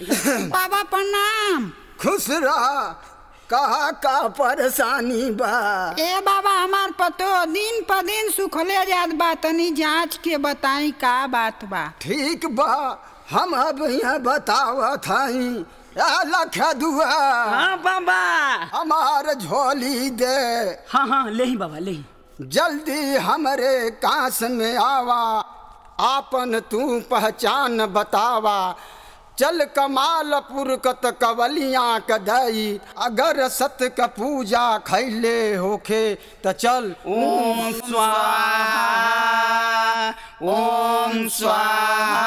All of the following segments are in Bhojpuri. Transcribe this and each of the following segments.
बाबा प्रणाम। खुश रहा। कहा का परेशानी बा? ए बाबा हमार पतो दिन पर दिन सुखले जात बा, तनी जांच के बताई का बात बा। ठीक बा, हम अब यहाँ बतावत हई। लखा दुआ हाँ बाबा। हमार झोली दे। हाँ हाँ ले ही बाबा ले ही। जल्दी हमरे कांस में आवा, आपन तू पहचान बतावा। चल कमालपुर कत कवलियाँ कदई, अगर सत का पूजा खैले होखे त चल। ओम स्वाहा ओम स्वाहा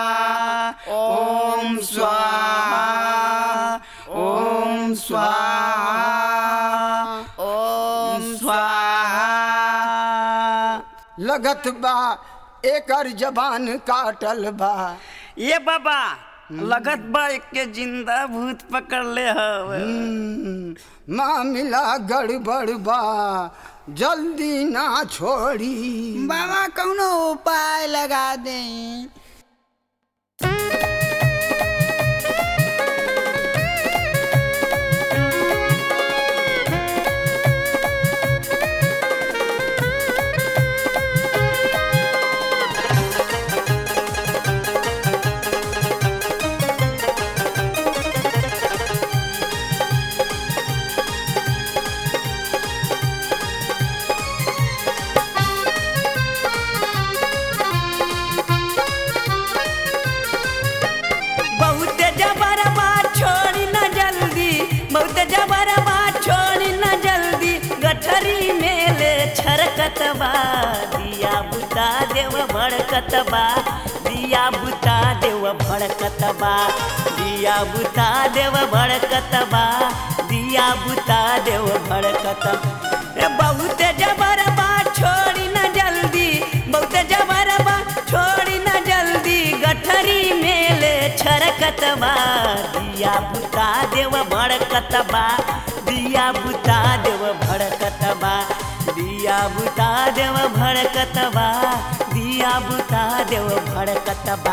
ओम स्वाहा ओम स्वाहा ओम स्वाहा। लगत बा एकर जबान काटल बा। ये बाबा लगत बा के जिंदा भूत पकड़ ले हव। मामला गड़बड़ बा, जल्दी ना छोड़ी। बाबा कौनो उपाय लगा दे। छरकतबा दिया बुता देव भड़कतबा, दिया बुता देव भड़कतबा, दिया बुता देव भड़कतबा, दिया बुता देव भड़कतबा। बहुत जबर बा छोड़ी न जल्दी, बहुत जबर बा छोड़ी न जल्दी, गठरी मेले छरकतबा दिया बुता देव भड़कतबा, दिया बुता देव भड़कतबा, दिया बुता देव भड़कतबा, दिया बुता देव भड़कतबा।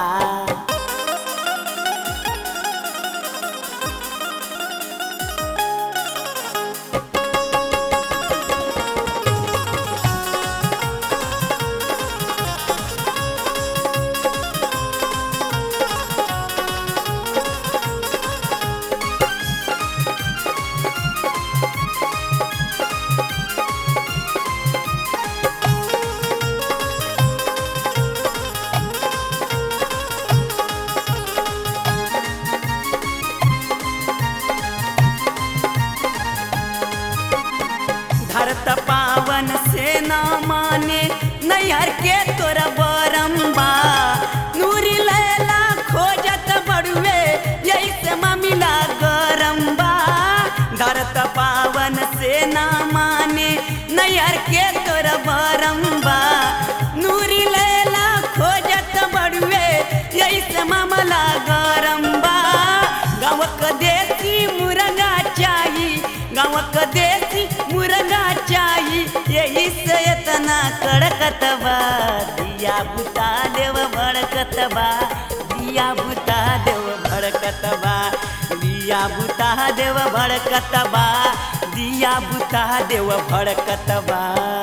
पावन से ना माने नैहर के तोरा बरम्बा, नूरी लैला खोजत बड़ुए यही से मामिला गरम्बा। धरत पावन से ना माने नैहर के तोरा बरम्बा, नूरी लैला खोजत बड़ुए यही से मामला गरम्बा। गाँव क देसी मुर्गा चाही, गाँव क देसी मुर्गा चाही, यही से इतना कड़कतबा दिया बुता देव भड़कतबा, दिया बुता देव भड़कतबा, दिया बुता देव भड़कतबा, दिया बुता देव भड़कतबा।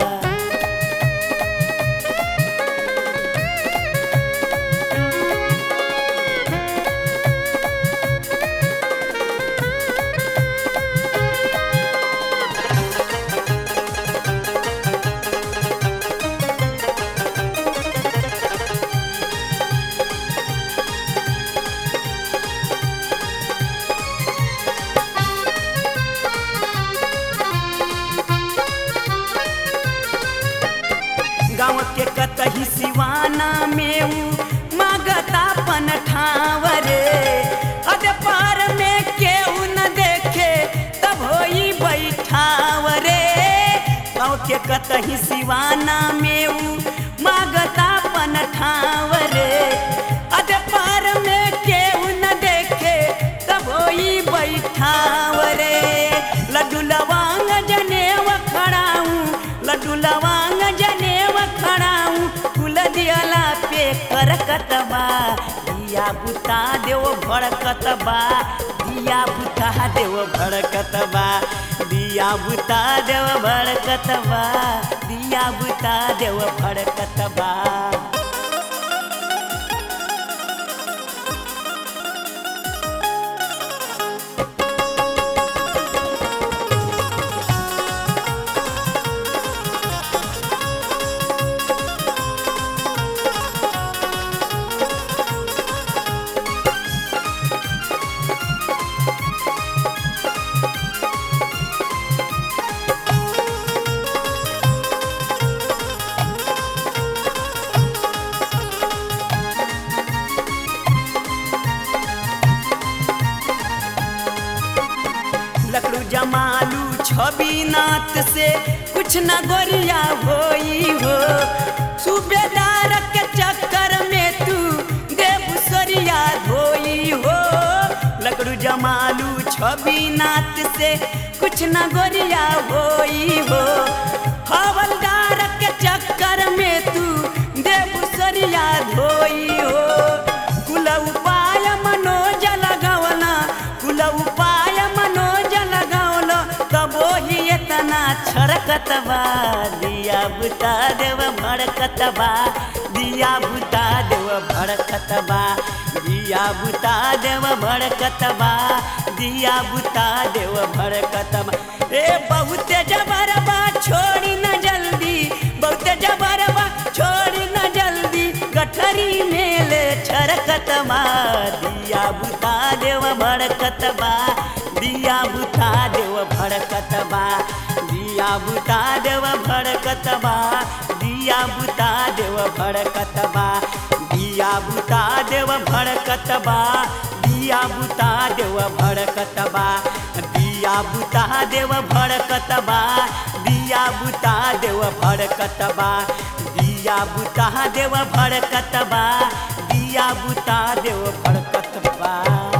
गाँव के कतही सिवाना में मागता पन ठावरे, अद पार में केहू न देखे तब होई बैठावरे। गाँव के कतही सिवाना में मागता पन ठावरे, अद पार में केहू न देखे तब होई बैठावरे। लड्डू लवांग जनेव खड़ाऊं, लड्डू लवांग जनेव खड़ाऊं, फूल दियला पे करकतबा दिया बुता देव भड़कत बा दिया बुता देव भड़कत बा दिया बुता देव भड़कत बा दिया बुता देव भड़कत बा। लकड़ू जमालू छवि नाथ से कुछ न गोरिया होई हो सूबेदार के चक्कर में तू देवसरिया धोई हो। लकड़ू जमालू छवि नाथ से कुछ न गोरिया होई हो हवलदार के चक्कर में तू देवसरिया धोई हो। कुल उपाय मनोज लगवना कुल उपाय मनोज लगौलो तबो ही इतना छरकत बा दिया बुता देव भड़कत बा दिया बुता देव भड़कत बा दिया बुता देव भड़कत बा दिया बुता देव भड़कत बा। ए बहुते जबरबा छोड़ी न जल्दी बहुते जबरबा छोड़ी न जल्दी गठरी मेले छरकत बा दिया बुता देव भड़कत बा दिया बुता देव भड़कत बा दिया बुता देव भड़कत बा दिया बुता देव भड़कत बा दिया बुता देव भड़कत बा दिया बुता देव भड़कत बा दिया बुता देव भड़कत बा दिया बुता देव भड़कत बा दिया बुता देव भड़कत बा दिया बुता देव भड़कत बा।